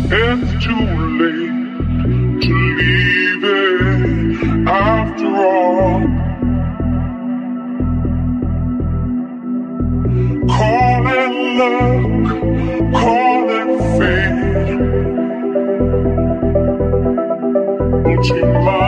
It's too late to leave it after all. Call it luck, call it fate. Don't you mind?